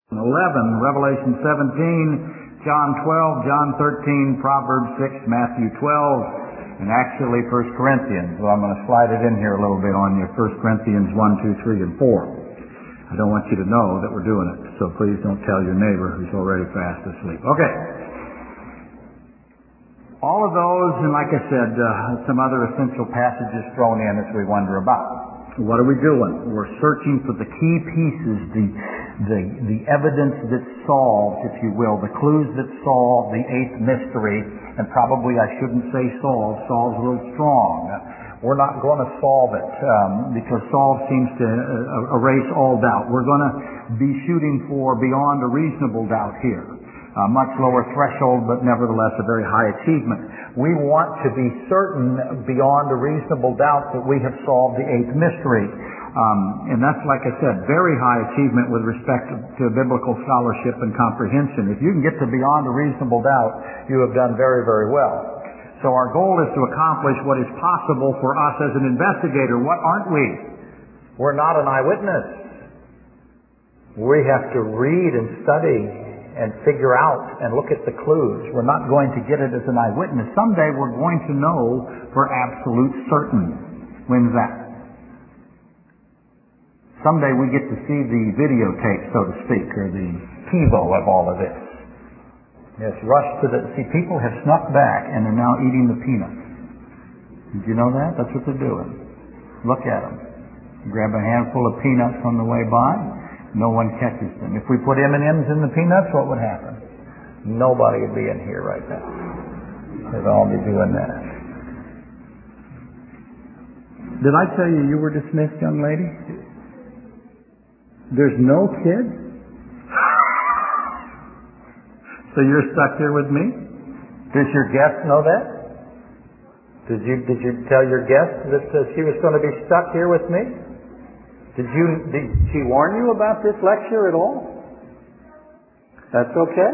11, Revelation 17, John 12, John 13, Proverbs 6, Matthew 12, and actually 1 Corinthians. So I'm going to slide it in here a little bit on you. 1 Corinthians 1, 2, 3, and 4. I don't want you to know that we're doing it, so please don't tell your neighbor who's already fast asleep. Okay. All of those, and like I said, some other essential passages thrown in as we wonder about. What are we doing? We're searching for the key pieces, the evidence that solves, if you will, the clues that solve the eighth mystery. And probably I shouldn't say solve. Solve's a little strong. We're not going to solve it because solve seems to erase all doubt. We're going to be shooting for beyond a reasonable doubt here. A much lower threshold, but nevertheless a very high achievement. We want to be certain beyond a reasonable doubt that we have solved the eighth mystery. And that's, like I said, very high achievement with respect to biblical scholarship and comprehension. If you can get to beyond a reasonable doubt, you have done very, very well. So our goal is to accomplish what is possible for us as an investigator. What aren't we? We're not an eyewitness. We have to read and study and figure out and look at the clues. We're not going to get it as an eyewitness. Someday we're going to know for absolute certain. When's that? Someday we get to see the videotape, so to speak, or the TiVo of all of this. Yes, rush to the... See, people have snuck back and are now eating the peanuts. Did you know that? That's what they're doing. Look at them. Grab a handful of peanuts on the way by. No one catches them. If we put M&Ms in the peanuts, what would happen? Nobody would be in here right now. They'd all be doing that. Did I tell you you were dismissed, young lady? There's no kids? So you're stuck here with me? Does your guest know that? Did you tell your guest that she was going to be stuck here with me? Did she warn you about this lecture at all? That's okay.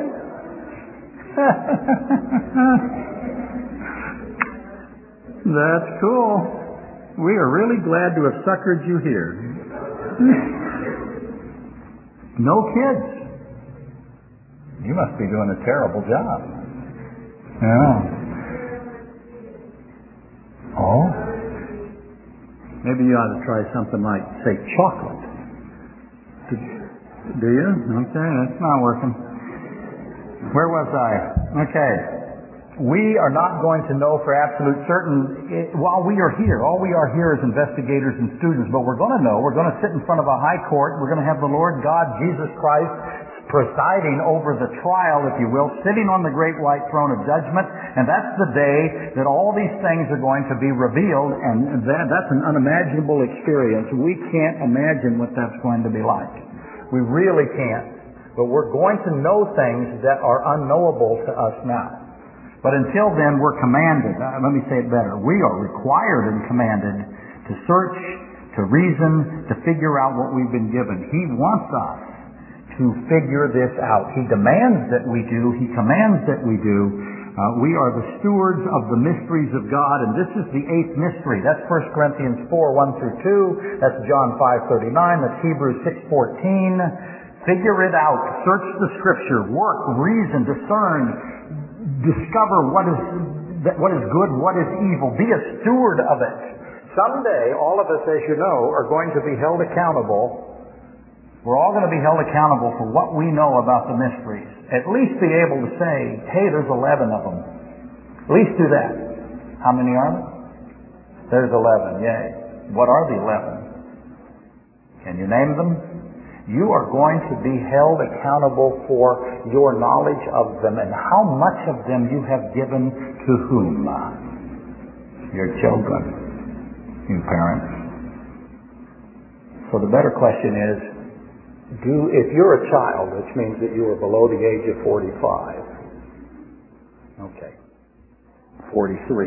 That's cool. We are really glad to have suckered you here. No kids. You must be doing a terrible job. Yeah. Oh? Maybe you ought to try something like, say, chocolate. Do you? Okay, that's not working. Where was I? Okay. We are not going to know for absolute certain while we are here. All we are here is investigators and students, but we're going to know. We're going to sit in front of a high court. We're going to have the Lord God, Jesus Christ, presiding over the trial, if you will, sitting on the great white throne of judgment, and that's the day that all these things are going to be revealed, and that's an unimaginable experience. We can't imagine what that's going to be like. We really can't. But we're going to know things that are unknowable to us now. But until then, we're commanded, let me say it better, we are required and commanded to search, to reason, to figure out what we've been given. He wants us to figure this out. He demands that we do. He commands that we do. We are the stewards of the mysteries of God, and this is the eighth mystery. That's 1 Corinthians 4, 1 through 2. That's John 5:39. That's Hebrews 6:14. Figure it out. Search the Scripture. Work, reason, discern, discover what is good, what is evil. Be a steward of it. Someday, all of us, as you know, are going to be held accountable. We're all going to be held accountable for what we know about the mysteries. At least be able to say, hey, there's 11 of them. At least do that. How many are there? There's 11, yay. What are the 11? Can you name them? You are going to be held accountable for your knowledge of them and how much of them you have given to whom? Your children, you parents. So the better question is, if you're a child, which means that you are below the age of 45, okay, 43,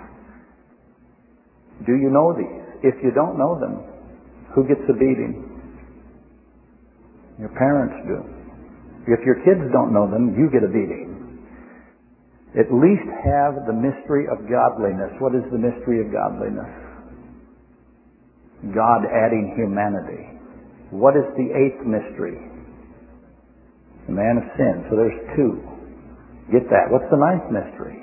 do you know these? If you don't know them, who gets the beating? Your parents do. If your kids don't know them, you get a beating. At least have the mystery of godliness. What is the mystery of godliness? God adding humanity. What is the eighth mystery? The man of sin. So there's two. Get that. What's the ninth mystery?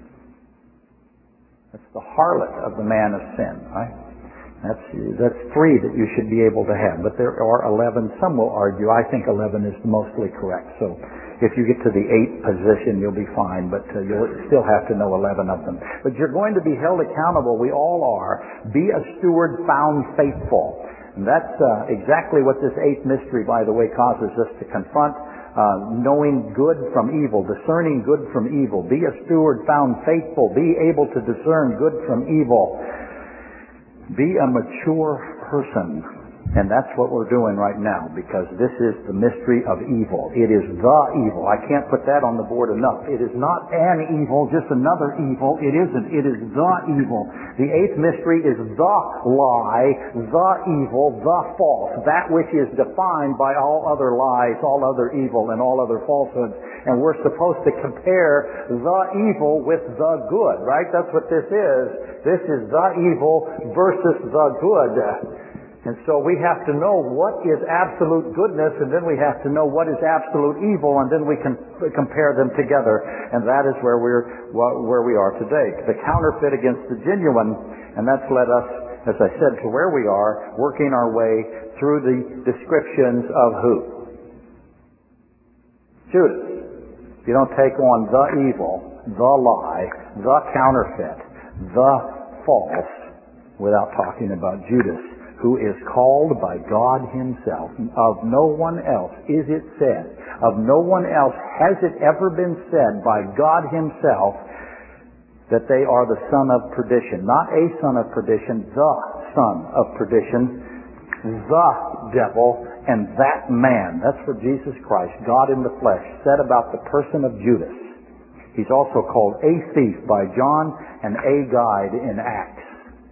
That's the harlot of the man of sin, right? That's three that you should be able to have. But there are 11. Some will argue. I think 11 is mostly correct. So if you get to the 8th position, you'll be fine. But you'll still have to know 11 of them. But you're going to be held accountable. We all are. Be a steward found faithful. And that's exactly what this 8th mystery, by the way, causes us to confront. Knowing good from evil, discerning good from evil. Be a steward found faithful. Be able to discern good from evil. Be a mature person. And that's what we're doing right now, because this is the mystery of evil. It is the evil. I can't put that on the board enough. It is not an evil, just another evil. It isn't. It is the evil. The 8th mystery is the lie, the evil, the false. That which is defined by all other lies, all other evil, and all other falsehoods. And we're supposed to compare the evil with the good, right? That's what this is. This is the evil versus the good. And so we have to know what is absolute goodness, and then we have to know what is absolute evil, and then we can compare them together. And that is where we are today. The counterfeit against the genuine, and that's led us, as I said, to where we are, working our way through the descriptions of who? Judas. You don't take on the evil, the lie, the counterfeit, the false, without talking about Judas, who is called by God himself. Of no one else is it said, of no one else has it ever been said by God himself that they are the son of perdition. Not a son of perdition, the son of perdition, the devil, and that man. That's what Jesus Christ, God in the flesh, said about the person of Judas. He's also called a thief by John and a guide in Acts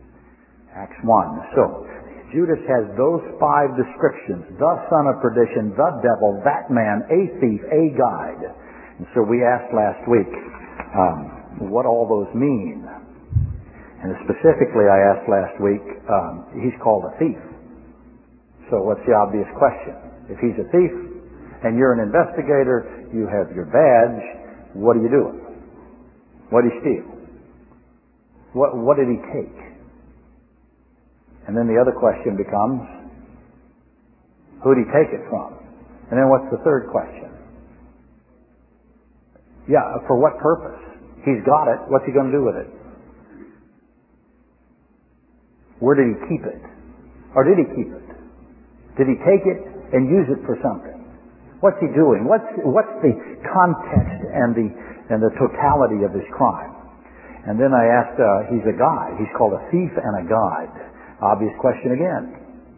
1. So, Judas has those 5 descriptions: the son of perdition, the devil, that man, a thief, a guide. And so we asked last week what all those mean. And specifically I asked last week, he's called a thief. So what's the obvious question? If he's a thief and you're an investigator, you have your badge, what are you doing? What did he steal? What did he take? And then the other question becomes, who did he take it from? And then what's the third question? Yeah, for what purpose? He's got it. What's he going to do with it? Where did he keep it? Or did he keep it? Did he take it and use it for something? What's he doing? What's the context and the totality of his crime? And then I asked, he's a guide. He's called a thief and a guide. Obvious question again.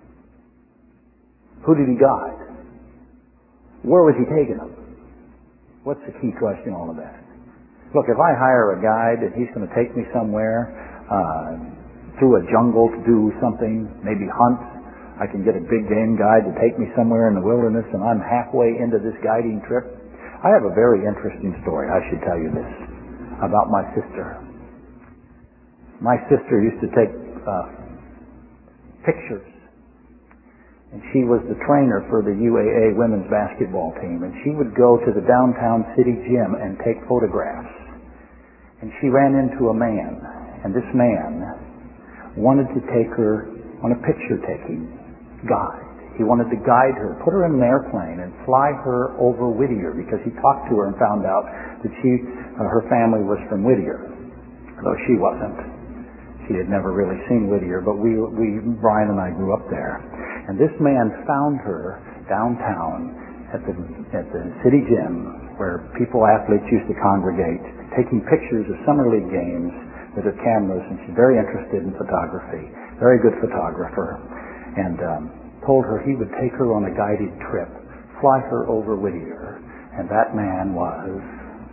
Who did he guide? Where was he taking them? What's the key question in all of that? Look, if I hire a guide and he's going to take me somewhere through a jungle to do something, maybe hunt, I can get a big game guide to take me somewhere in the wilderness, and I'm halfway into this guiding trip. I have a very interesting story. I should tell you this about my sister. My sister used to take pictures, and she was the trainer for the UAA women's basketball team, and she would go to the downtown city gym and take photographs. And she ran into a man, and this man wanted to take her on a picture-taking guide. He wanted to guide her, put her in an airplane, and fly her over Whittier, because he talked to her and found out that her family was from Whittier, though she wasn't. She had never really seen Whittier, but Brian and I grew up there. And this man found her downtown at the city gym where athletes used to congregate, taking pictures of summer league games with her cameras, and she's very interested in photography, very good photographer, and told her he would take her on a guided trip, fly her over Whittier, and that man was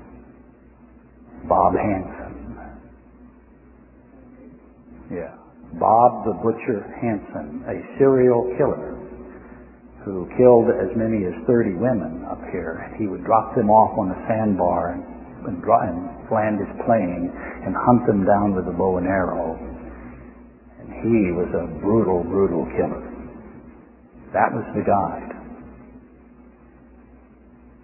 Bob Hansen. Yeah, Bob the Butcher Hansen, a serial killer who killed as many as 30 women up here. He would drop them off on a sandbar and land his plane and hunt them down with a bow and arrow. And he was a brutal, brutal killer. That was the guide.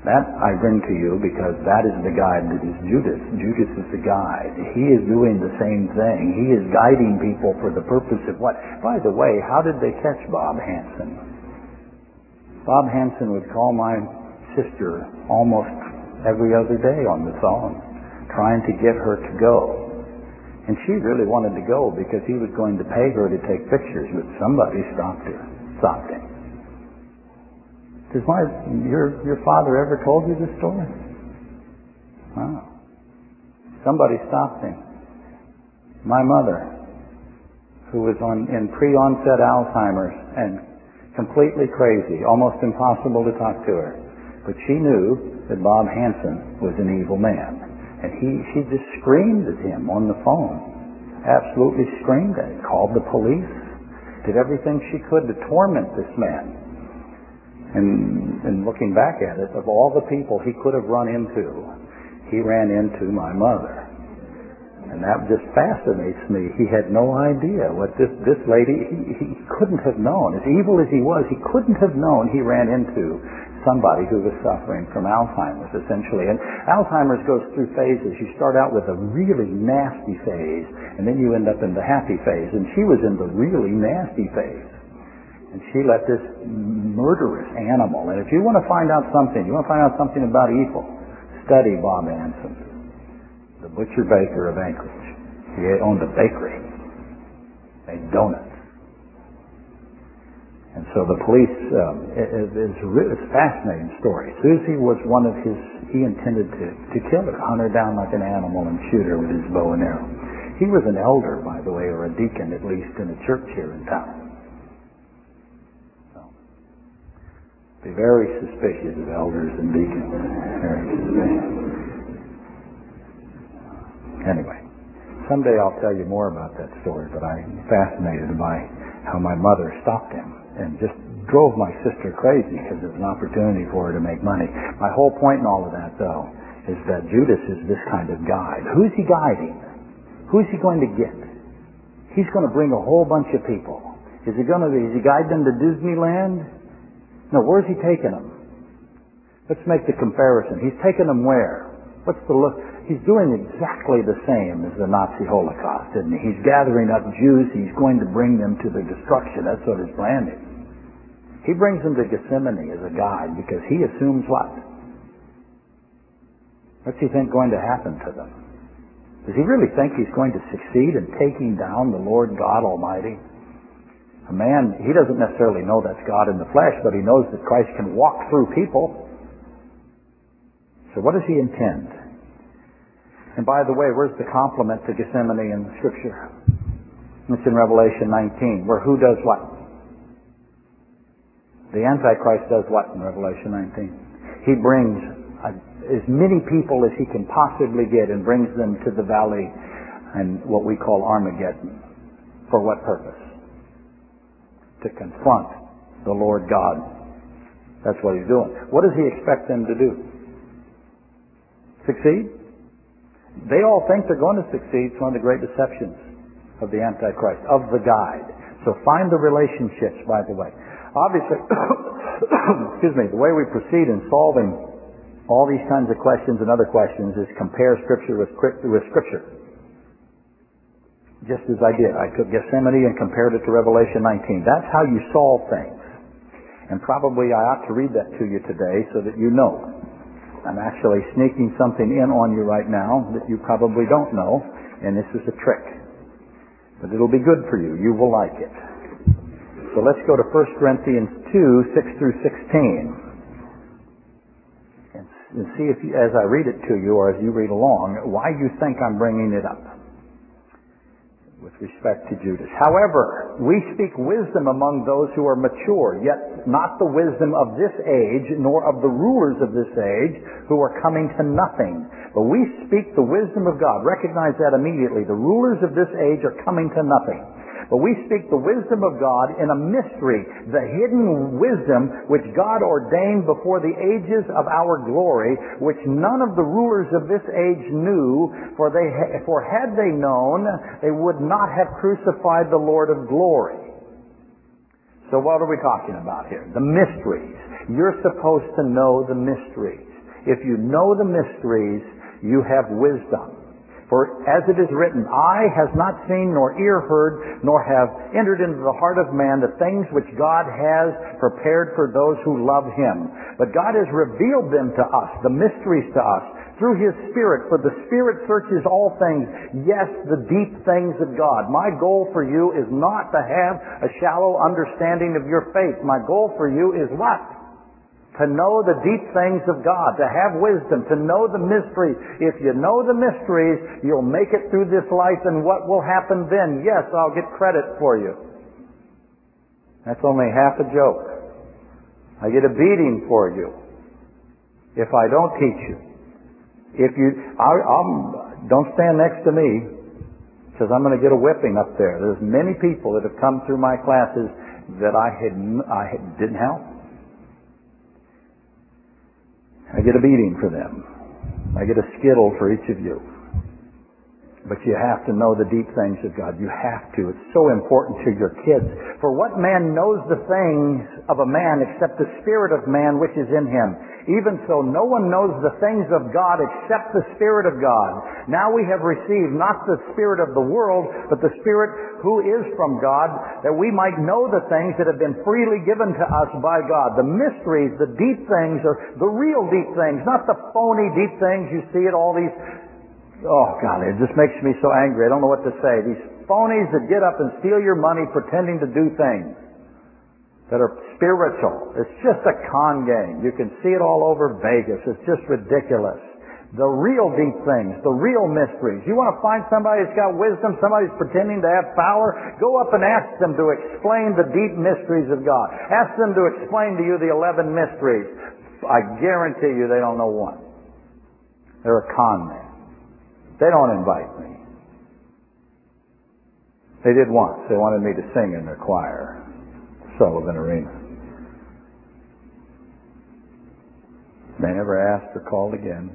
That I bring to you because that is the guide that is Judas. Judas is the guide. He is doing the same thing. He is guiding people for the purpose of what? By the way, how did they catch Bob Hansen? Bob Hansen would call my sister almost every other day on the phone, trying to get her to go. And she really wanted to go because he was going to pay her to take pictures, but somebody stopped him. Does your father ever told you this story? Wow. Somebody stopped him. My mother, who was in pre-onset Alzheimer's and completely crazy, almost impossible to talk to her. But she knew that Bob Hansen was an evil man. And she just screamed at him on the phone. Absolutely screamed at him. Called the police. Did everything she could to torment this man. And looking back at it, of all the people he could have run into, he ran into my mother. And that just fascinates me. He had no idea what this lady, he couldn't have known. As evil as he was, he couldn't have known he ran into somebody who was suffering from Alzheimer's, essentially. And Alzheimer's goes through phases. You start out with a really nasty phase, and then you end up in the happy phase. And she was in the really nasty phase. And she let this murderous animal, and if you want to find out something about evil, study Bob Hansen, the butcher baker of Anchorage. He owned a bakery, made donuts. And so the police, it's a fascinating story. Susie was one of he intended to kill her, hunt her down like an animal and shoot her with his bow and arrow. He was an elder, by the way, or a deacon at least, in a church here in town. Be very suspicious of elders and deacons. Very suspicious. Anyway, someday I'll tell you more about that story, but I'm fascinated by how my mother stopped him and just drove my sister crazy because it was an opportunity for her to make money. My whole point in all of that, though, is that Judas is this kind of guide. Who's he guiding? Who's he going to get? He's going to bring a whole bunch of people. Is he guiding them to Disneyland? No, where's he taking them? Let's make the comparison. He's taking them where? What's the look? He's doing exactly the same as the Nazi Holocaust, isn't he? He's gathering up Jews. He's going to bring them to their destruction. That's what his plan is. He brings them to Gethsemane as a guide because he assumes what? What's he think going to happen to them? Does he really think he's going to succeed in taking down the Lord God Almighty? A man, he doesn't necessarily know that's God in the flesh, but he knows that Christ can walk through people. So what does he intend? And by the way, where's the complement to Gethsemane in Scripture? It's in Revelation 19, where who does what? The Antichrist does what in Revelation 19? He brings as many people as he can possibly get and brings them to the valley and what we call Armageddon. For what purpose? To confront the Lord God. That's what he's doing. What does he expect them to do? Succeed? They all think they're going to succeed. It's one of the great deceptions of the Antichrist, of the guide. So find the relationships, by the way. Obviously, excuse me, the way we proceed in solving all these kinds of questions and other questions is compare Scripture with Scripture. Just as I did. I took Gethsemane and compared it to Revelation 19. That's how you solve things. And probably I ought to read that to you today so that you know. I'm actually sneaking something in on you right now that you probably don't know, and this is a trick. But it'll be good for you. You will like it. So let's go to 1 Corinthians 2, 6 through 16. And see if you, as I read it to you or as you read along, why you think I'm bringing it up with respect to Judas. However, we speak wisdom among those who are mature, yet not the wisdom of this age, nor of the rulers of this age, who are coming to nothing. But we speak the wisdom of God. Recognize that immediately. The rulers of this age are coming to nothing. But we speak the wisdom of God in a mystery, the hidden wisdom which God ordained before the ages of our glory, which none of the rulers of this age knew, for had they known, they would not have crucified the Lord of glory. So what are we talking about here? The mysteries. You're supposed to know the mysteries. If you know the mysteries, you have wisdom. For as it is written, eye has not seen, nor ear heard, nor have entered into the heart of man the things which God has prepared for those who love Him. But God has revealed them to us, the mysteries to us, through His Spirit. For the Spirit searches all things, yes, the deep things of God. My goal for you is not to have a shallow understanding of your faith. My goal for you is what? To know the deep things of God, to have wisdom, to know the mysteries. If you know the mysteries, you'll make it through this life, and what will happen then? Yes, I'll get credit for you. That's only half a joke. I get a beating for you if I don't teach you. Don't stand next to me, because I'm going to get a whipping up there. There's many people that have come through my classes that I didn't help. I get a beating for them. I get a skittle for each of you. But you have to know the deep things of God. You have to. It's so important to your kids. For what man knows the things of a man except the spirit of man which is in him? Even so, no one knows the things of God except the Spirit of God. Now we have received not the spirit of the world, but the Spirit who is from God, that we might know the things that have been freely given to us by God. The mysteries, the deep things, are the real deep things, not the phony deep things you see at all these. Oh, God, it just makes me so angry. I don't know what to say. These phonies that get up and steal your money pretending to do things that are spiritual. It's just a con game. You can see it all over Vegas. It's just ridiculous. The real deep things, the real mysteries. You want to find somebody that's got wisdom, somebody who's pretending to have power, go up and ask them to explain the deep mysteries of God. Ask them to explain to you the 11 mysteries. I guarantee you they don't know one. They're a con man. They don't invite me. They did once. They wanted me to sing in their choir. Sullivan Arena. They never asked or called again.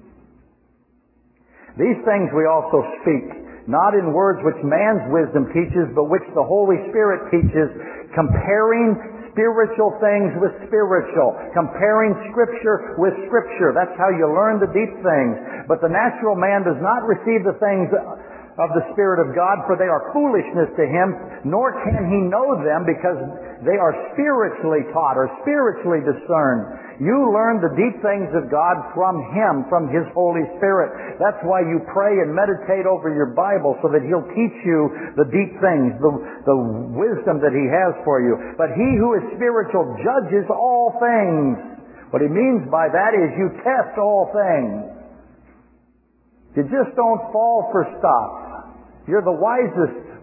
These things we also speak, not in words which man's wisdom teaches, but which the Holy Spirit teaches, comparing spiritual things with spiritual, comparing Scripture with Scripture. That's how you learn the deep things. But the natural man does not receive the things of the Spirit of God, for they are foolishness to him, nor can he know them, because they are spiritually taught or spiritually discerned. You learn the deep things of God from Him, from His Holy Spirit. That's why you pray and meditate over your Bible, so that He'll teach you the deep things, the wisdom that He has for you. But he who is spiritual judges all things. What he means by that is you test all things. You just don't fall for stuff. You're the wisest.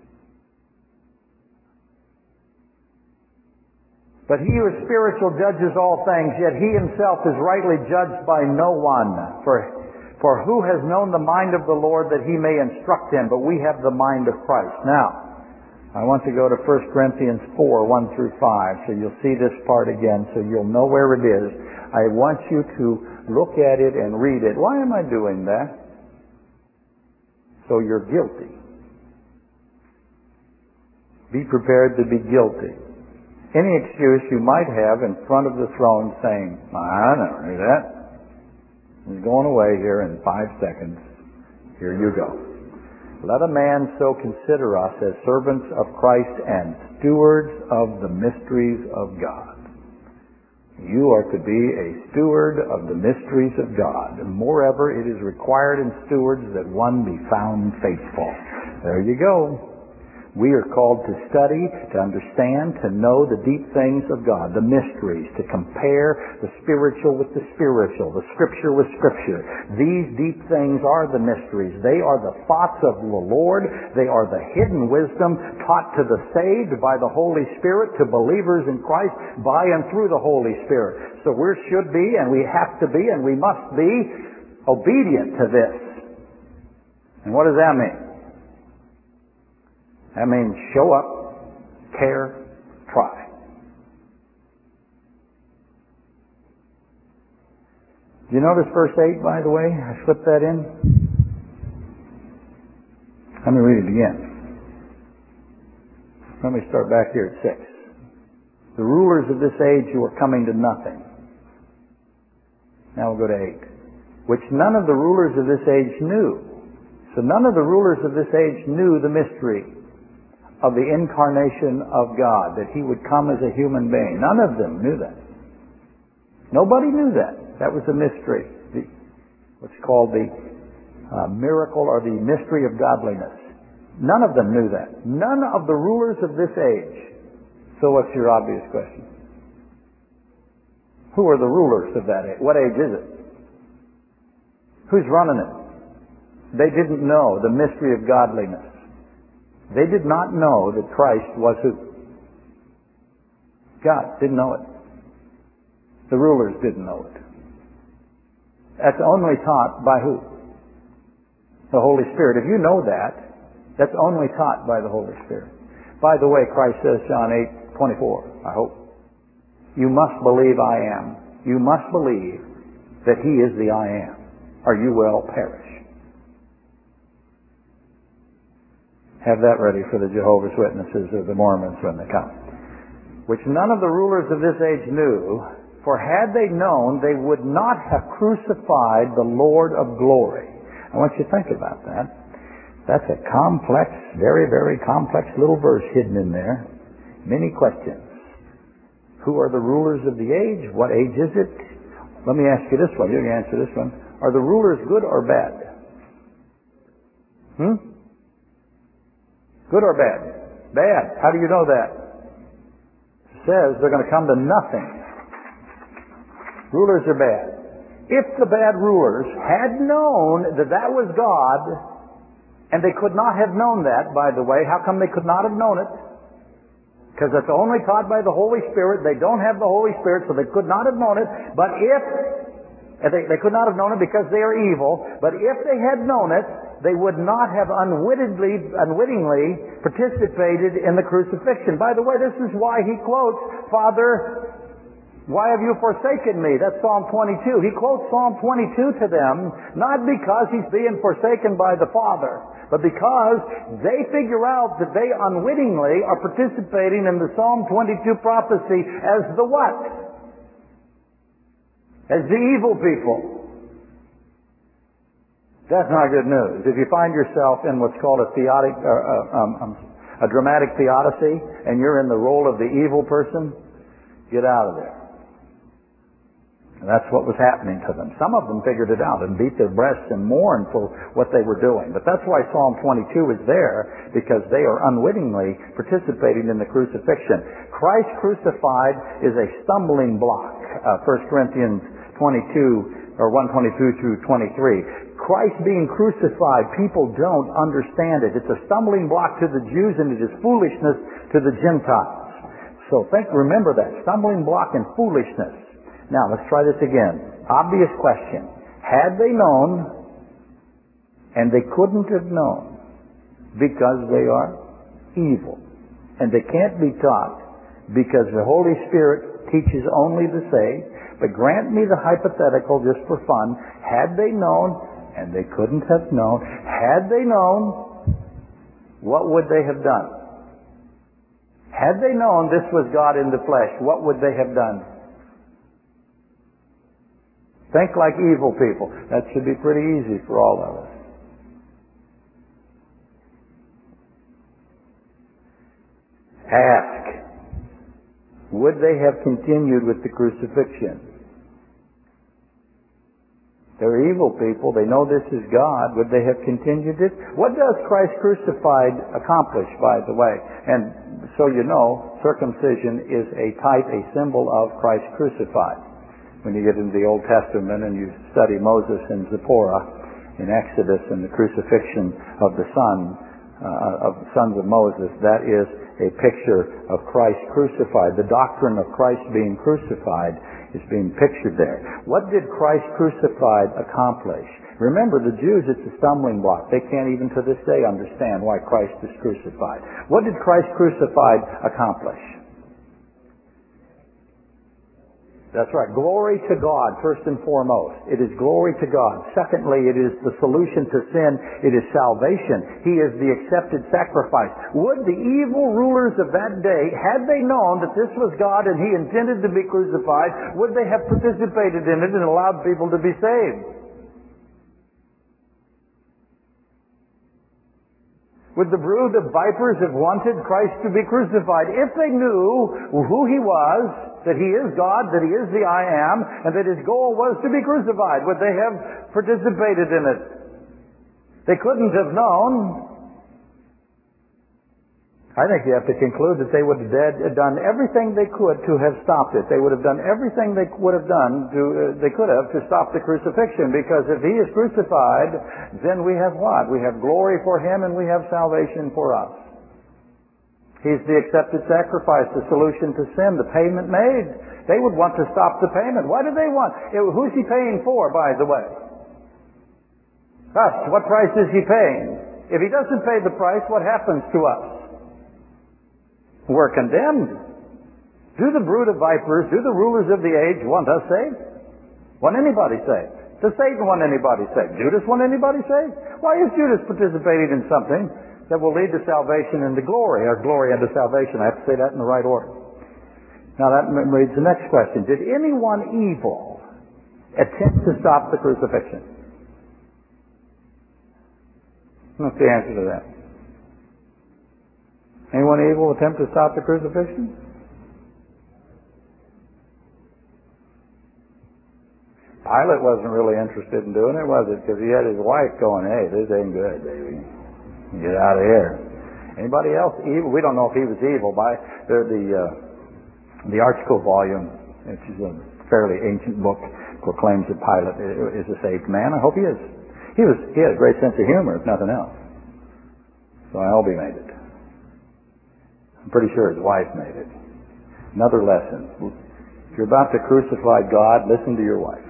But he who is spiritual judges all things, yet he himself is rightly judged by no one. For who has known the mind of the Lord that he may instruct him? But we have the mind of Christ. Now, I want to go to 1 Corinthians 4, 1 through 5, so you'll see this part again, so you'll know where it is. I want you to look at it and read it. Why am I doing that? So you're guilty. Be prepared to be guilty. Any excuse you might have in front of the throne saying, I never knew that. It's going away here in 5 seconds. Here you go. Let a man so consider us as servants of Christ and stewards of the mysteries of God. You are to be a steward of the mysteries of God. Moreover, it is required in stewards that one be found faithful. There you go. We are called to study, to understand, to know the deep things of God, the mysteries, to compare the spiritual with the spiritual, the Scripture with Scripture. These deep things are the mysteries. They are the thoughts of the Lord. They are the hidden wisdom taught to the saved by the Holy Spirit, to believers in Christ by and through the Holy Spirit. So we should be, and we have to be, and we must be obedient to this. And what does that mean? That means show up, care, try. Do you notice verse 8, by the way? I slipped that in. Let me read it again. Let me start back here at 6. The rulers of this age who are coming to nothing. Now we'll go to 8. Which none of the rulers of this age knew. So none of the rulers of this age knew the mystery of the incarnation of God, that He would come as a human being. None of them knew that. Nobody knew that. That was a mystery. What's called the miracle or the mystery of godliness. None of them knew that. None of the rulers of this age. So what's your obvious question? Who are the rulers of that age? What age is it? Who's running it? They didn't know the mystery of godliness. They did not know that Christ was who? God didn't know it. The rulers didn't know it. That's only taught by who? The Holy Spirit. If you know that, that's only taught by the Holy Spirit. By the way, Christ says, John 8:24, I hope, you must believe I am. You must believe that He is the I am, or you will perish. Have that ready for the Jehovah's Witnesses or the Mormons when they come. Which none of the rulers of this age knew, for had they known, they would not have crucified the Lord of glory. I want you to think about that. That's a complex, very, very complex little verse hidden in there. Many questions. Who are the rulers of the age? What age is it? Let me ask you this one. You can answer this one. Are the rulers good or bad? Good or bad? Bad. How do you know that? It says they're going to come to nothing. Rulers are bad. If the bad rulers had known that that was God, and they could not have known that, by the way, how come they could not have known it? Because it's only taught by the Holy Spirit. They don't have the Holy Spirit, so they could not have known it. But if they could not have known it because they are evil, but if they had known it, they would not have unwittingly participated in the crucifixion. By the way, this is why he quotes, Father, why have you forsaken me? That's Psalm 22. He quotes Psalm 22 to them, not because he's being forsaken by the Father, but because they figure out that they unwittingly are participating in the Psalm 22 prophecy as the what? As the evil people. That's not good news. If you find yourself in what's called a dramatic theodicy, and you're in the role of the evil person, get out of there. And that's what was happening to them. Some of them figured it out and beat their breasts and mourned for what they were doing. But that's why Psalm 22 is there, because they are unwittingly participating in the crucifixion. Christ crucified is a stumbling block. 1 Corinthians 22 or 1:22 through 23. Christ being crucified, people don't understand it. It's a stumbling block to the Jews and it is foolishness to the Gentiles. So remember that. Stumbling block and foolishness. Now, let's try this again. Obvious question. Had they known, and they couldn't have known, because they are evil. And they can't be taught, because the Holy Spirit teaches only the saved. But grant me the hypothetical just for fun. Had they known, and they couldn't have known, had they known, what would they have done? Had they known this was God in the flesh, what would they have done? Think like evil people. That should be pretty easy for all of us. Ask, would they have continued with the crucifixion? They're evil people. They know this is God. Would they have continued it? What does Christ crucified accomplish, by the way? And so you know, circumcision is a type, a symbol of Christ crucified. When you get into the Old Testament and you study Moses and Zipporah in Exodus and the crucifixion of the sons of Moses, that is a picture of Christ crucified. The doctrine of Christ being crucified is being pictured there. What did Christ crucified accomplish? Remember, the Jews, it's a stumbling block. They can't even to this day understand why Christ is crucified. What did Christ crucified accomplish? That's right. Glory to God, first and foremost. It is glory to God. Secondly, it is the solution to sin. It is salvation. He is the accepted sacrifice. Would the evil rulers of that day, had they known that this was God and He intended to be crucified, would they have participated in it and allowed people to be saved? Would the brood of vipers have wanted Christ to be crucified if they knew who He was, that He is God, that He is the I Am, and that His goal was to be crucified? Would they have participated in it? They couldn't have known. I think you have to conclude that they would have done everything they could to have stopped it. They would have done everything they would have done they could have to stop the crucifixion, because if He is crucified, then we have what? We have glory for Him and we have salvation for us. He's the accepted sacrifice, the solution to sin, the payment made. They would want to stop the payment. Why do they want? Who's He paying for, by the way? Us. What price is He paying? If He doesn't pay the price, what happens to us? We're condemned. Do the brood of vipers, do the rulers of the age want us saved? Want anybody saved? Does Satan want anybody saved? Judas want anybody saved? Why is Judas participating in something that will lead to salvation and to glory, or glory and to salvation? I have to say that in the right order. Now that reads the next question. Did anyone evil attempt to stop the crucifixion? What's the answer to that? Anyone evil attempt to stop the crucifixion? Pilate wasn't really interested in doing it, was it? Because he had his wife going, "Hey, this ain't good, baby. Get out of here." Anybody else evil? We don't know if he was evil. By the Article volume, which is a fairly ancient book, proclaims that Pilate is a saved man. I hope he is. He had a great sense of humor, if nothing else. So I hope he made it. I'm pretty sure his wife made it. Another lesson. If you're about to crucify God, listen to your wife.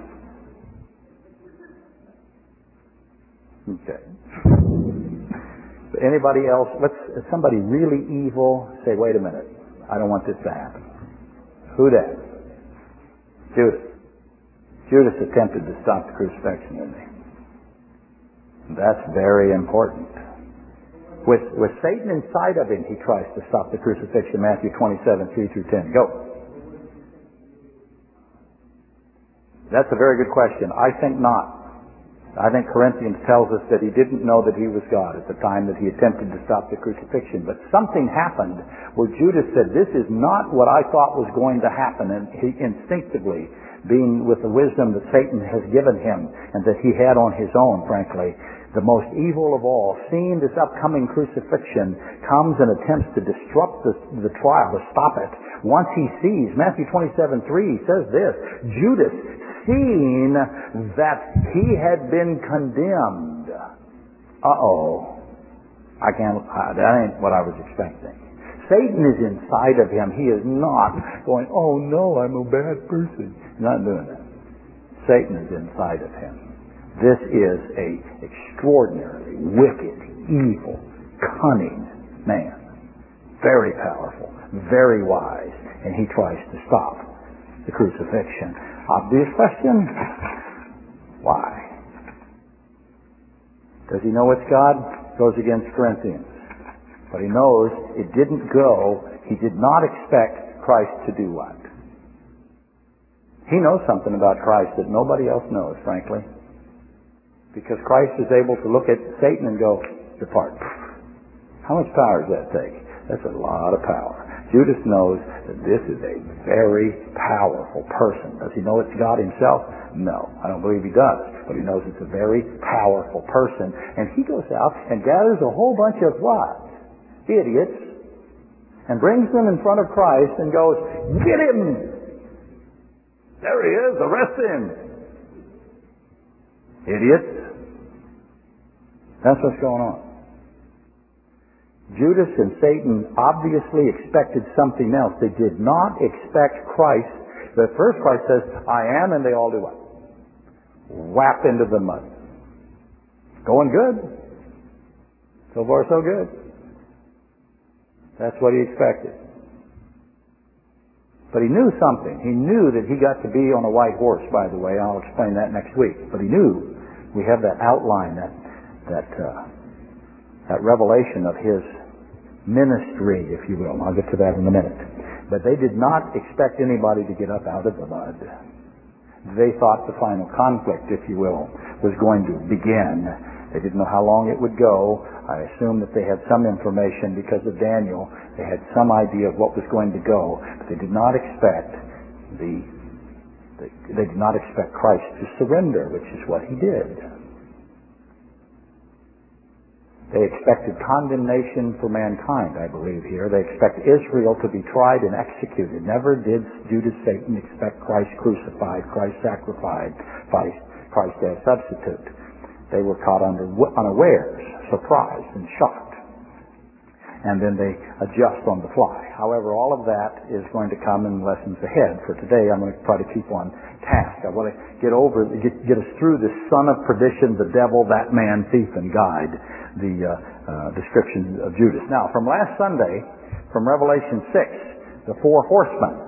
Okay. But anybody else? If somebody really evil, say, "Wait a minute. I don't want this to happen." Who that? Judas. Judas attempted to stop the crucifixion, didn't he? That's very important. With Satan inside of him, he tries to stop the crucifixion. Matthew 27, 3 through 10. Go. That's a very good question. I think not. I think Corinthians tells us that he didn't know that he was God at the time that he attempted to stop the crucifixion. But something happened where Judas said, "This is not what I thought was going to happen." And he instinctively, being with the wisdom that Satan has given him and that he had on his own, frankly, the most evil of all, seeing this upcoming crucifixion, comes and attempts to disrupt the trial, to stop it. Once he sees, Matthew 27:3 says this, Judas, seeing that he had been condemned. That ain't what I was expecting. Satan is inside of him. He is not going, "Oh no, I'm a bad person." He's not doing that. Satan is inside of him. This is a extraordinarily wicked, evil, cunning man. Very powerful, very wise, and he tries to stop the crucifixion. Obvious question. Why? Does he know it's God? Goes against Corinthians. But he knows it didn't go. He did not expect Christ to do what? He knows something about Christ that nobody else knows, frankly. Because Christ is able to look at Satan and go, "Depart." How much power does that take? That's a lot of power. Judas knows that this is a very powerful person. Does he know it's God himself? No, I don't believe he does. But he knows it's a very powerful person. And he goes out and gathers a whole bunch of what? Idiots. And brings them in front of Christ and goes, "Get him! There he is, arrest him!" Idiots. That's what's going on. Judas and Satan obviously expected something else. They did not expect Christ. The first Christ says, "I am," and they all do what? Whap into the mud. Going good. So far, so good. That's what he expected. But he knew something. He knew that he got to be on a white horse, by the way. I'll explain that next week. But he knew. We have that outline, that revelation of his ministry, if you will. I'll get to that in a minute. But they did not expect anybody to get up out of the mud. They thought the final conflict, if you will, was going to begin. They didn't know how long it would go. I assume that they had some information because of Daniel. They had some idea of what was going to go, but they did not expect they did not expect Christ to surrender, which is what he did. They expected condemnation for mankind, I believe here. They expect Israel to be tried and executed. Never did Judas Satan expect Christ crucified, Christ sacrificed, Christ as substitute. They were caught unawares, surprised and shocked. And then they adjust on the fly. However, all of that is going to come in lessons ahead. For today, I'm going to try to keep on task. I want to get us through this son of perdition, the devil, that man, thief, and guide, the description of Judas. Now, from last Sunday, from Revelation 6, the four horsemen,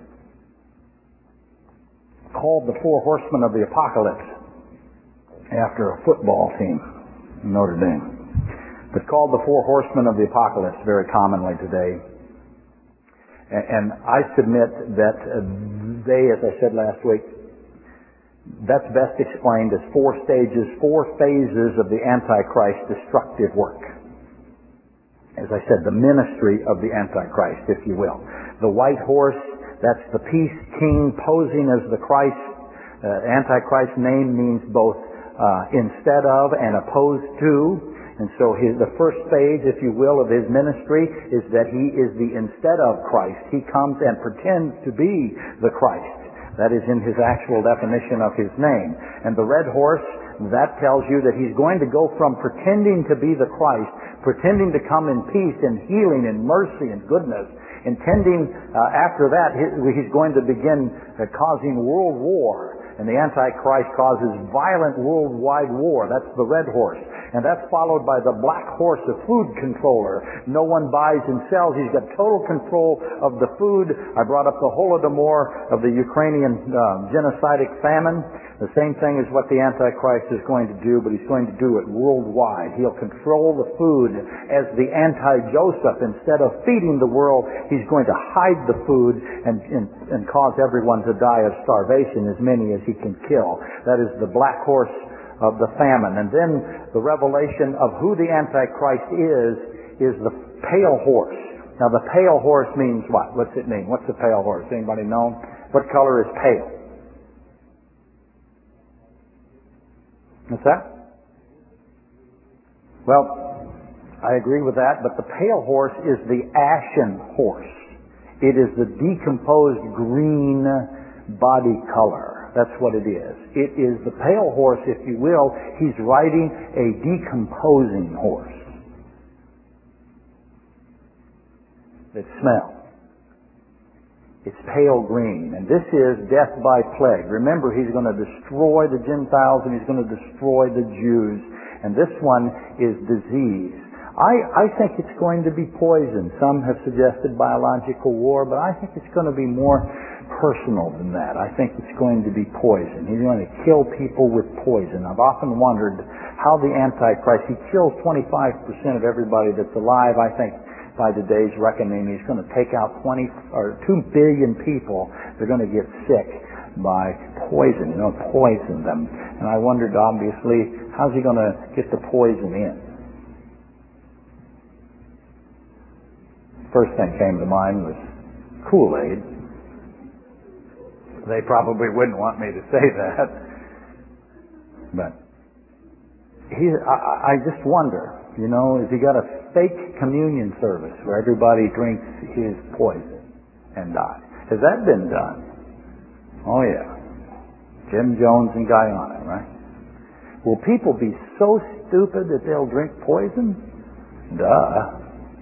called the four horsemen of the apocalypse, after a football team in Notre Dame, but called the four horsemen of the apocalypse very commonly today. And I submit that they, as I said last week, that's best explained as four stages, four phases of the Antichrist destructive work. As I said, the ministry of the Antichrist, if you will. The white horse, that's the peace king posing as the Christ. Antichrist name means both instead of and opposed to. And so the first phase, if you will, of his ministry is that he is the instead of Christ. He comes and pretends to be the Christ. That is in his actual definition of his name. And the red horse, that tells you that he's going to go from pretending to be the Christ, pretending to come in peace and healing and mercy and goodness, intending after that he's going to begin causing world war. And the Antichrist causes violent worldwide war. That's the red horse. And that's followed by the black horse, a food controller. No one buys and sells. He's got total control of the food. I brought up the Holodomor of the Ukrainian genocidal famine. The same thing is what the Antichrist is going to do, but he's going to do it worldwide. He'll control the food as the anti-Joseph. Instead of feeding the world, he's going to hide the food and cause everyone to die of starvation, as many as he can kill. That is the black horse of the famine. And then the revelation of who the Antichrist is the pale horse. Now the pale horse means what? What's it mean? What's the pale horse? Anybody know? What color is pale? What's that? Well, I agree with that, but the pale horse is the ashen horse. It is the decomposed green body color. That's what it is. It is the pale horse, if you will. He's riding a decomposing horse. It smells. It's pale green. And this is death by plague. Remember, he's going to destroy the Gentiles and he's going to destroy the Jews. And this one is disease. I think it's going to be poison. Some have suggested biological war, but I think it's going to be more personal than that. I think it's going to be poison. He's going to kill people with poison. I've often wondered how the Antichrist, he kills 25% of everybody that's alive. I think by today's reckoning, he's going to take out 2 billion people. They're going to get sick by poison, poison them. And I wondered, obviously, how's he going to get the poison in? First thing came to mind was Kool-Aid. They probably wouldn't want me to say that. But I just wonder, has he got a fake communion service where everybody drinks his poison and dies? Has that been done? Oh yeah. Jim Jones in Guyana, right? Will people be so stupid that they'll drink poison? Duh.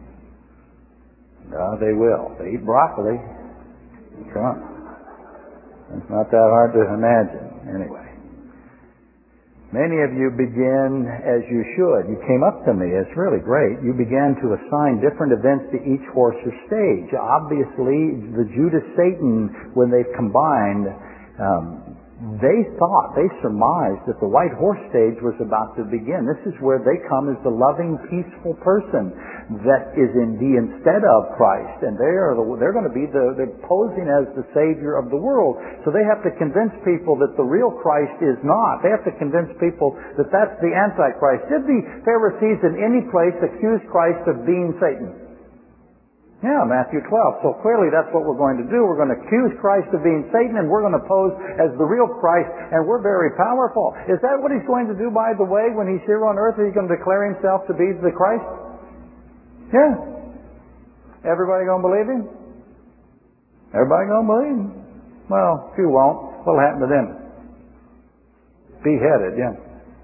They will. They eat broccoli. Come on. It's not that hard to imagine, anyway. Many of you begin as you should. You came up to me. It's really great. You began to assign different events to each horse or stage. Obviously, the Judas Satan, when they've combined, they surmised that the white horse stage was about to begin. This is where they come as the loving, peaceful person that is instead of Christ, and they're going to be they're posing as the Savior of the world. So they have to convince people that the real Christ is not. They have to convince people that that's the Antichrist. Did the Pharisees in any place accuse Christ of being Satan? Yeah, Matthew 12. So clearly that's what we're going to do. We're going to accuse Christ of being Satan, and we're going to pose as the real Christ, and we're very powerful. Is that what he's going to do, by the way, when he's here on earth? Is he going to declare himself to be the Christ? Yeah. Everybody going to believe him? Everybody going to believe him? Well, few won't. What'll happen to them? Beheaded, yeah.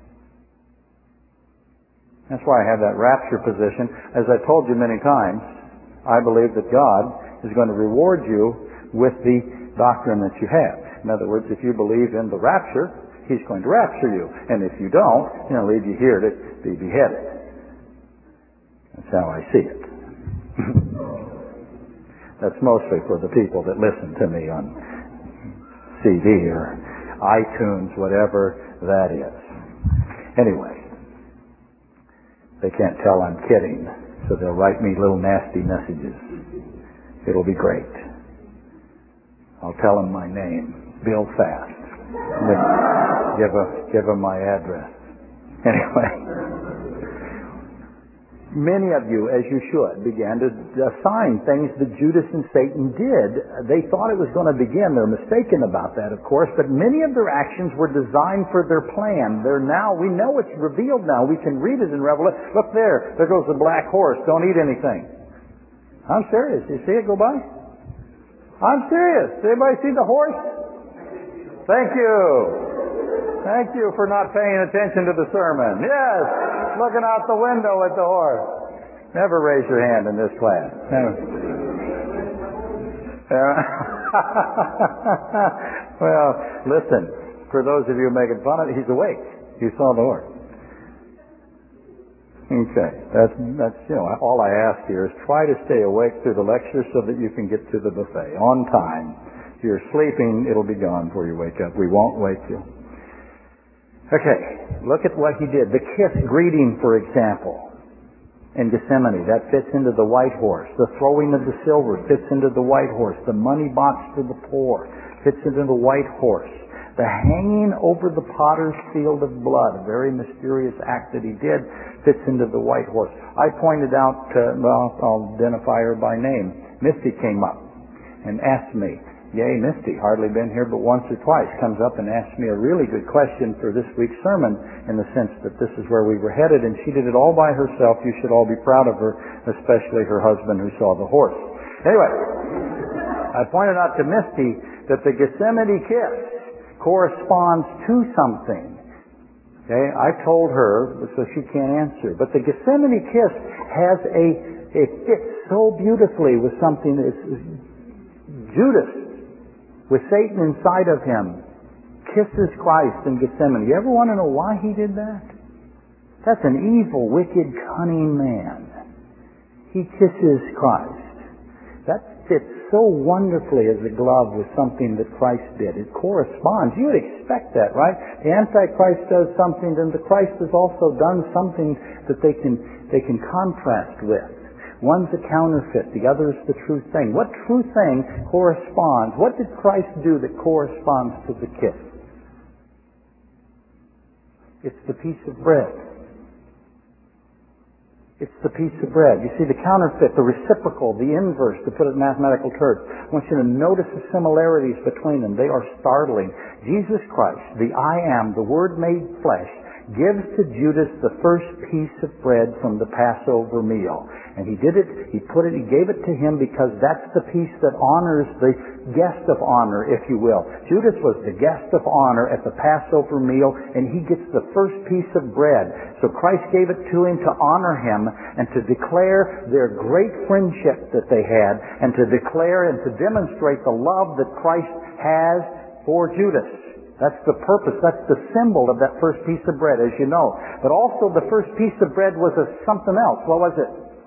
That's why I have that rapture position. As I told you many times, I believe that God is going to reward you with the doctrine that you have. In other words, if you believe in the rapture, he's going to rapture you. And if you don't, he's going to leave you here to be beheaded. That's how I see it. That's mostly for the people that listen to me on CD or iTunes, whatever that is. Anyway, they can't tell I'm kidding, so they'll write me little nasty messages. It'll be great. I'll tell them my name, Bill Fast. Give them my address. Anyway, many of you, as you should, began to assign things that Judas and Satan did. They thought it was going to begin. They're mistaken about that, of course, but many of their actions were designed for their plan. We know it's revealed now. We can read it in Revelation. Look there. There goes the black horse. Don't eat anything. I'm serious. You see it go by? I'm serious. Anybody see the horse? Thank you. Thank you for not paying attention to the sermon. Yes, looking out the window at the horse. Never raise your hand in this class. Well, listen, for those of you making fun of it, he's awake. You saw the horse. Okay, that's all I ask here is try to stay awake through the lecture so that you can get to the buffet on time. If you're sleeping, it'll be gone before you wake up. We won't wake you. Okay, look at what he did. The kiss greeting, for example, in Gethsemane, that fits into the white horse. The throwing of the silver fits into the white horse. The money box to the poor fits into the white horse. The hanging over the potter's field of blood, a very mysterious act that he did, fits into the white horse. I pointed out, I'll identify her by name. Misty came up and asked me, yay, Misty, hardly been here but once or twice, comes up and asks me a really good question for this week's sermon in the sense that this is where we were headed, and she did it all by herself. You should all be proud of her, especially her husband who saw the horse. Anyway, I pointed out to Misty that the Gethsemane kiss corresponds to something. Okay, I told her, so she can't answer. But the Gethsemane kiss it fits so beautifully with something that's Judas, with Satan inside of him, kisses Christ in Gethsemane. You ever want to know why he did that? That's an evil, wicked, cunning man. He kisses Christ. That fits so wonderfully as a glove with something that Christ did. It corresponds. You would expect that, right? The Antichrist does something, then the Christ has also done something that they can contrast with. One's a counterfeit, the other is the true thing. What true thing corresponds? What did Christ do that corresponds to the kiss? It's the piece of bread. It's the piece of bread. You see, the counterfeit, the reciprocal, the inverse, to put it in mathematical terms. I want you to notice the similarities between them. They are startling. Jesus Christ, the I Am, the Word made flesh, gives to Judas the first piece of bread from the Passover meal. And he did it, he gave it to him because that's the piece that honors the guest of honor, if you will. Judas was the guest of honor at the Passover meal, and he gets the first piece of bread. So Christ gave it to him to honor him and to declare their great friendship that they had, and to declare and to demonstrate the love that Christ has for Judas. That's the purpose. That's the symbol of that first piece of bread, as you know. But also the first piece of bread was something else. What was it?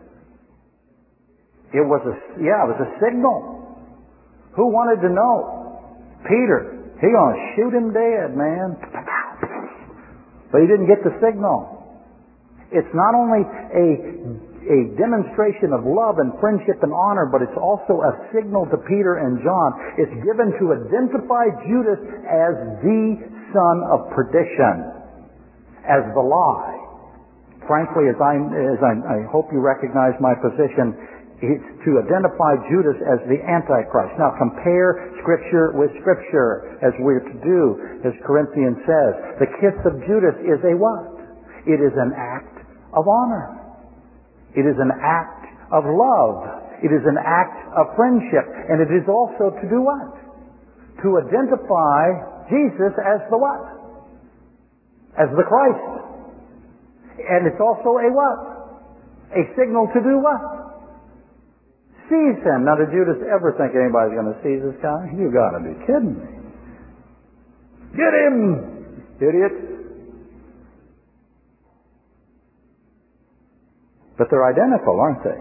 It was a signal. Who wanted to know? Peter. He gonna shoot him dead, man. But he didn't get the signal. It's not only a demonstration of love and friendship and honor, but it's also a signal to Peter and John. It's given to identify Judas as the son of perdition, as the lie. Frankly, as I hope you recognize my position, it's to identify Judas as the Antichrist. Now compare Scripture with Scripture, as we're to do, as Corinthians says. The kiss of Judas is a what? It is an act of honor. It is an act of love. It is an act of friendship. And it is also to do what? To identify Jesus as the what? As the Christ. And it's also a what? A signal to do what? Seize him. Now, did Judas ever think anybody's going to seize this guy? You got to be kidding me. Get him, idiot. But they're identical, aren't they?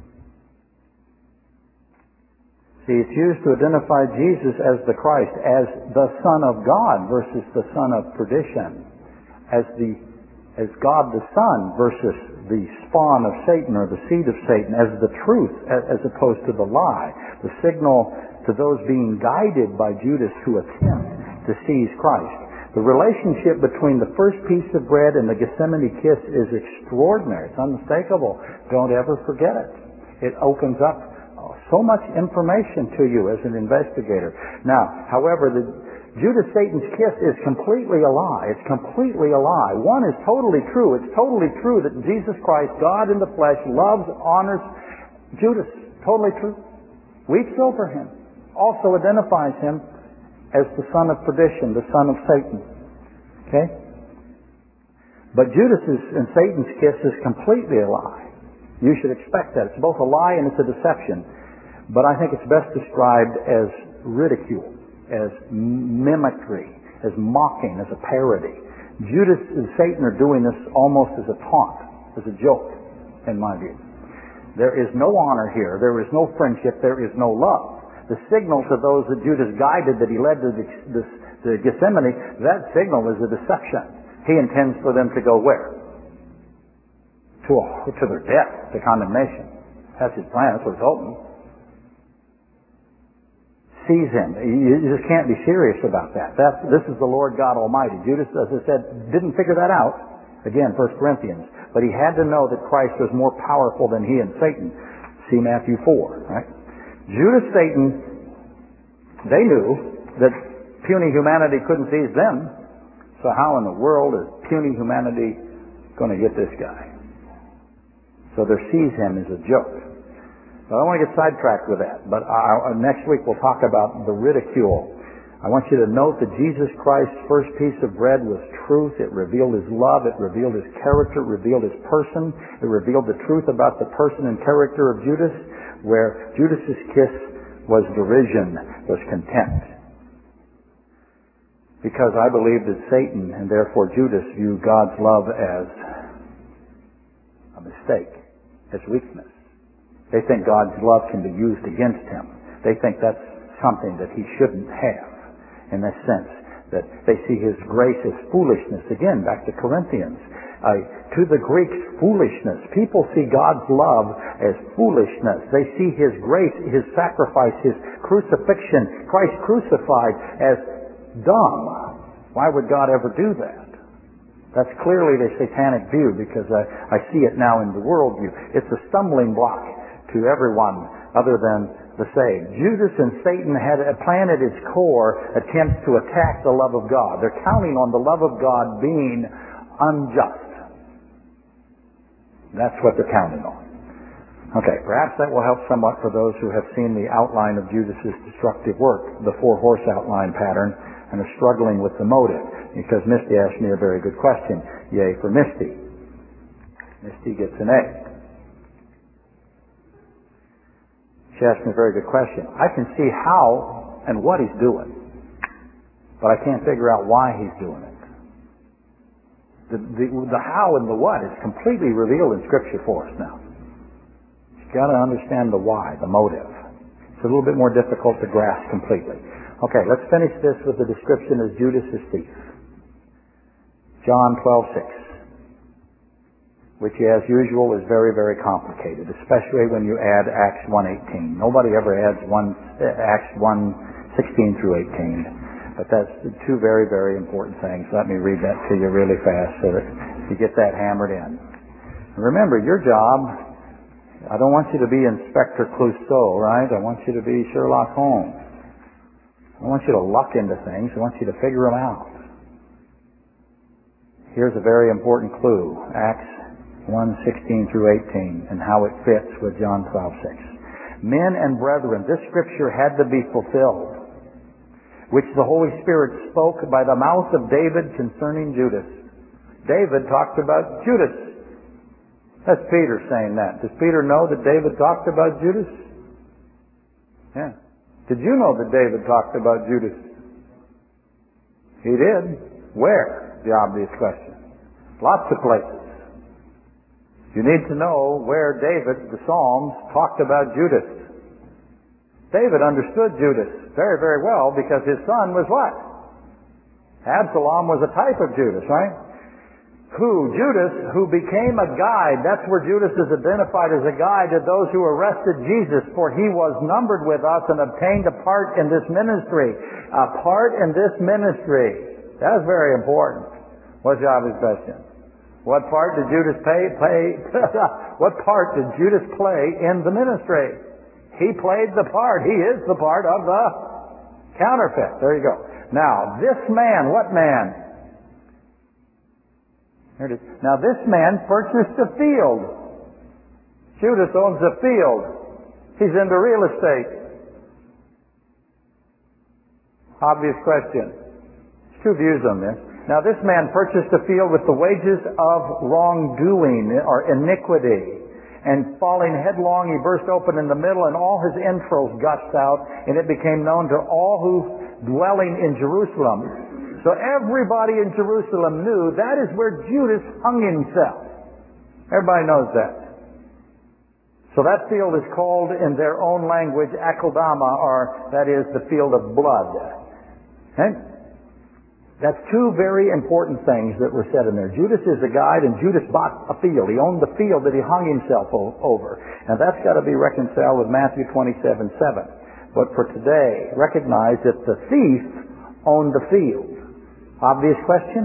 See, it's used to identify Jesus as the Christ, as the Son of God versus the Son of perdition, as God the Son versus the spawn of Satan or the seed of Satan, as the truth as opposed to the lie. The signal to those being guided by Judas who attempt to seize Christ. The relationship between the first piece of bread and the Gethsemane kiss is extraordinary. It's unmistakable. Don't ever forget it. It opens up so much information to you as an investigator. Now, however, the Judas-Satan's kiss is completely a lie. It's completely a lie. One is totally true. It's totally true that Jesus Christ, God in the flesh, loves, honors Judas. Totally true. Weeps over him. Also identifies him as the son of perdition, the son of Satan. Okay? But Judas's and Satan's kiss is completely a lie. You should expect that. It's both a lie and it's a deception. But I think it's best described as ridicule, as mimicry, as mocking, as a parody. Judas and Satan are doing this almost as a taunt, as a joke, in my view. There is no honor here. There is no friendship. There is no love. The signal to those that Judas guided, that he led to the Gethsemane, that signal is a deception. He intends for them to go where? To their death, to condemnation. That's his plan. That's what he's hoping. Seize him. You just can't be serious about that. This is the Lord God Almighty. Judas, as I said, didn't figure that out. Again, 1 Corinthians. But he had to know that Christ was more powerful than he and Satan. See Matthew 4, right? Judas, Satan, they knew that puny humanity couldn't seize them. So how in the world is puny humanity going to get this guy? So their seize him is a joke. But I don't want to get sidetracked with that. But next week we'll talk about the ridicule. I want you to note that Jesus Christ's first piece of bread was truth. It revealed his love. It revealed his character. It revealed his person. It revealed the truth about the person and character of Judas, where Judas's kiss was derision, was contempt. Because I believe that Satan, and therefore Judas, view God's love as a mistake, as weakness. They think God's love can be used against him. They think that's something that he shouldn't have, in the sense that they see his grace as foolishness. Again, back to Corinthians. To the Greeks, foolishness. People see God's love as foolishness. They see his grace, his sacrifice, his crucifixion, Christ crucified, as dumb. Why would God ever do that? That's clearly the satanic view, because I see it now in the worldview. It's a stumbling block to everyone other than the saved. Judas and Satan had planted its core attempts to attack the love of God. They're counting on the love of God being unjust. That's what they're counting on. Okay, perhaps that will help somewhat for those who have seen the outline of Judas's destructive work, the 4-horse outline pattern, and are struggling with the motive. Because Misty asked me a very good question. Yay for Misty. Misty gets an A. She asked me a very good question. I can see how and what he's doing. but I can't figure out why he's doing it. The how and the what is completely revealed in Scripture for us now. You've got to understand the why, the motive. It's a little bit more difficult to grasp completely. Okay, let's finish this with the description of Judas as thief. John 12:6, which as usual is very, very complicated, especially when you add Acts 1:18. Nobody ever adds Acts 1:16 through 18. But that's two very, very important things. Let me read that to you really fast so that you get that hammered in. And remember, your job, I don't want you to be Inspector Clouseau, right? I want you to be Sherlock Holmes. I want you to luck into things. I want you to figure them out. Here's a very important clue. Acts 1:16 through 18 and how it fits with John 12:6. Men and brethren, this scripture had to be fulfilled, which the Holy Spirit spoke by the mouth of David concerning Judas. David talked about Judas. That's Peter saying that. Does Peter know that David talked about Judas? Yeah. Did you know that David talked about Judas? He did. Where? The obvious question. Lots of places. You need to know where David, the Psalms, talked about Judas. David understood Judas very, very well because his son was what? Absalom was a type of Judas, right? Judas, who became a guide. That's where Judas is identified as a guide to those who arrested Jesus, for he was numbered with us and obtained a part in this ministry. A part in this ministry. That's very important. What's your obvious question? What part did Judas what part did Judas play in the ministry? He played the part. He is the part of the counterfeit. There you go. Now, this man, what man? Here it is. Now, this man purchased a field. Judas owns a field. He's into real estate. Obvious question. There's two views on this. Now, this man purchased a field with the wages of wrongdoing or iniquity. And falling headlong, he burst open in the middle, and all his entrails gushed out, and it became known to all who dwelling in Jerusalem. So everybody in Jerusalem knew that is where Judas hung himself. Everybody knows that. So that field is called in their own language Akeldama, or that is the field of blood. Okay? That's two very important things that were said in there. Judas is a guide, and Judas bought a field. He owned the field that he hung himself over. And that's got to be reconciled with Matthew 27:7. But for today, recognize that the thief owned the field. Obvious question?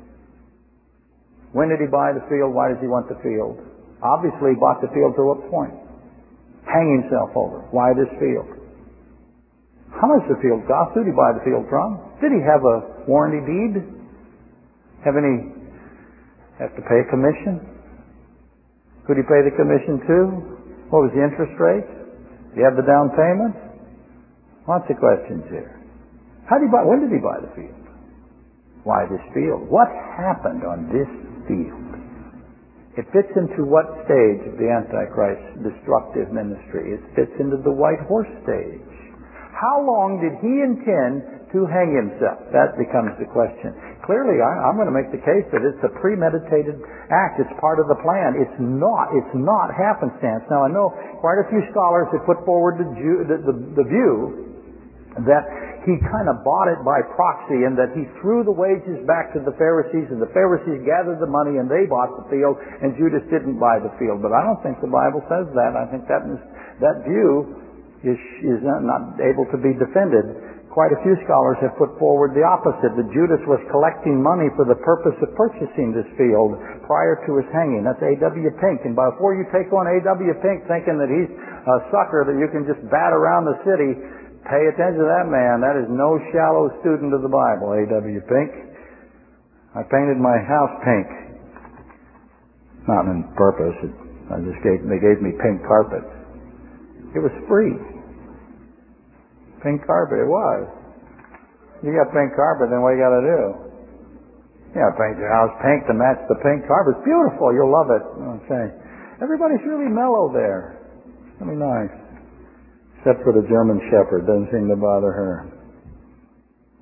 When did he buy the field? Why does he want the field? Obviously, he bought the field to what point? Hang himself over. Why this field? How much the field cost? Who did he buy the field from? Did he have a warranty deed? Have to pay a commission? Who did he pay the commission to? What was the interest rate? Did he have the down payment? Lots of questions here. When did he buy the field? Why this field? What happened on this field? It fits into what stage of the Antichrist's destructive ministry? It fits into the white horse stage. How long did he intend to hang himself? That becomes the question. Clearly, I'm going to make the case that it's a premeditated act. It's part of the plan. It's not happenstance. Now, I know quite a few scholars have put forward the view that he kind of bought it by proxy, and that he threw the wages back to the Pharisees, and the Pharisees gathered the money and they bought the field, and Judas didn't buy the field. But I don't think the Bible says that. I think that view is not able to be defended. Quite a few scholars have put forward the opposite, that Judas was collecting money for the purpose of purchasing this field prior to his hanging. That's A.W. Pink. And before you take on A.W. Pink thinking that he's a sucker that you can just bat around the city, pay attention to that man. That is no shallow student of the Bible, A.W. Pink. I painted my house pink. Not on purpose. They gave me pink carpet. It was free. Pink carpet, it was. You got pink carpet, then what you got to do? You got to paint your house pink to match the pink carpet. It's beautiful. You'll love it. Okay. Everybody's really mellow there. Really nice. Except for the German Shepherd. Doesn't seem to bother her.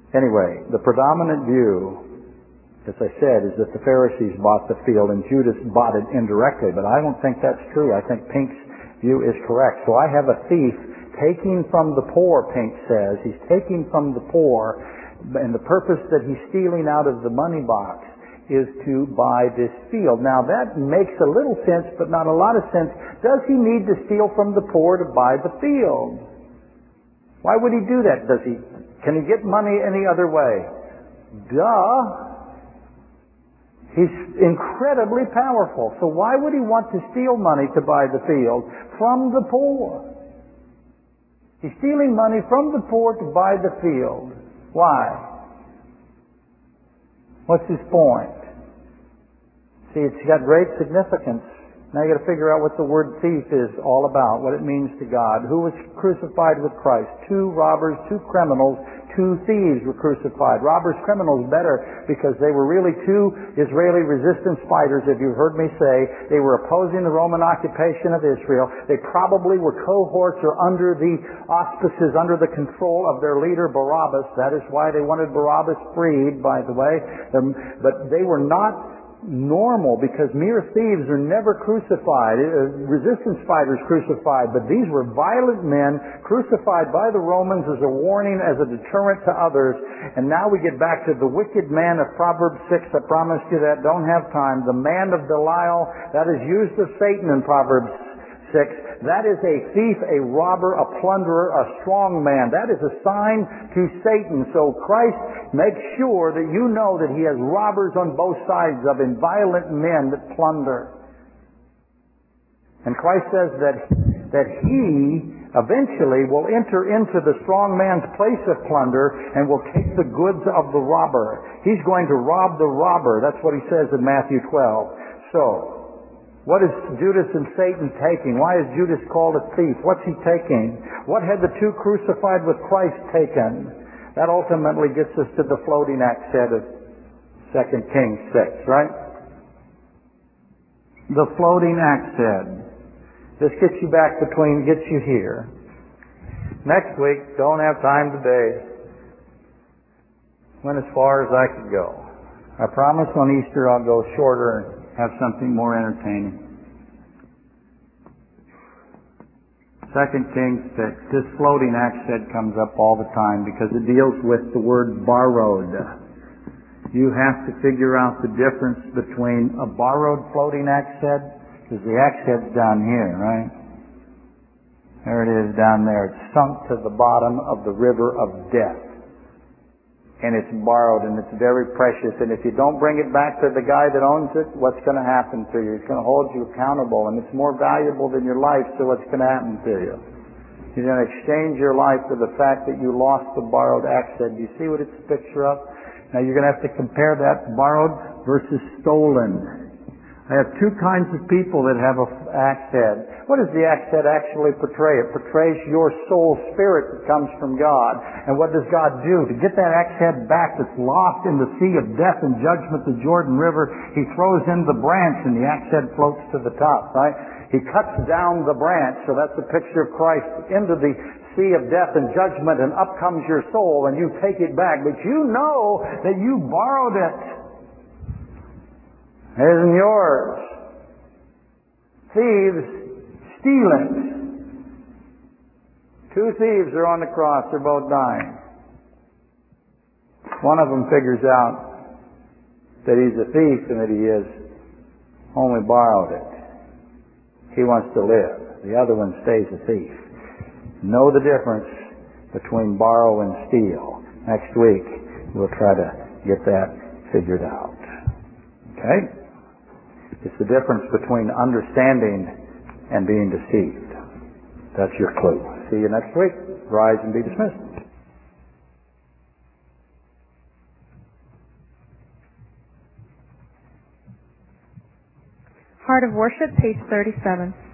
Anyway, the predominant view, as I said, is that the Pharisees bought the field and Judas bought it indirectly, but I don't think that's true. I think Pink's view is correct. So I have a thief taking from the poor, Pink says. He's taking from the poor, and the purpose that he's stealing out of the money box is to buy this field. Now that makes a little sense, but not a lot of sense. Does he need to steal from the poor to buy the field? Why would he do that? Can he get money any other way? Duh. He's incredibly powerful. So why would he want to steal money to buy the field from the poor? He's stealing money from the poor to buy the field. Why? What's his point? See, it's got great significance. Now you got to figure out what the word thief is all about, what it means to God. Who was crucified with Christ? 2 robbers, 2 criminals, 2 thieves were crucified. Robbers, criminals better because they were really 2 Israeli resistance fighters, if you've heard me say. They were opposing the Roman occupation of Israel. They probably were cohorts or under the auspices, under the control of their leader Barabbas. That is why they wanted Barabbas freed, by the way. But they were not normal, because mere thieves are never crucified. Resistance fighters crucified, but these were violent men crucified by the Romans as a warning, as a deterrent to others. And now we get back to the wicked man of Proverbs 6. I promised you that. Don't have time. The man of Belial, that is used of Satan in Proverbs 6. That is a thief, a robber, a plunderer, a strong man. That is a sign to Satan. So Christ makes sure that you know that he has robbers on both sides of him, violent men that plunder. And Christ says that he eventually will enter into the strong man's place of plunder and will take the goods of the robber. He's going to rob the robber. That's what he says in Matthew 12. So, what is Judas and Satan taking? Why is Judas called a thief? What's he taking? What had the 2 crucified with Christ taken? That ultimately gets us to the floating axe head of 2 Kings 6, right? The floating axe head. This gets you here. Next week, don't have time today. Went as far as I could go. I promise on Easter I'll go shorter and have something more entertaining. 2 Kings 6. This floating axe head comes up all the time because it deals with the word borrowed. You have to figure out the difference between a borrowed floating axe head, because the axe head's down here, right? There it is down there. It's sunk to the bottom of the river of death. And it's borrowed, and it's very precious. And if you don't bring it back to the guy that owns it, what's going to happen to you? He's going to hold you accountable, and it's more valuable than your life, so what's going to happen to you? You're going to exchange your life for the fact that you lost the borrowed axe head. Do you see what it's a picture of? Now you're going to have to compare that borrowed versus stolen. I have 2 kinds of people that have an axe head. What does the axe head actually portray? It portrays your soul spirit that comes from God. And what does God do? To get that axe head back that's lost in the sea of death and judgment, the Jordan River, he throws in the branch and the axe head floats to the top, right? He cuts down the branch, so that's a picture of Christ, into the sea of death and judgment, and up comes your soul and you take it back. But you know that you borrowed it. It isn't yours. Thieves steal it. 2 thieves are on the cross. They're both dying. One of them figures out that he's a thief and that he has only borrowed it. He wants to live. The other one stays a thief. Know the difference between borrow and steal. Next week, we'll try to get that figured out. Okay? It's the difference between understanding and being deceived. That's your clue. See you next week. Rise and be dismissed. Heart of Worship, page 37.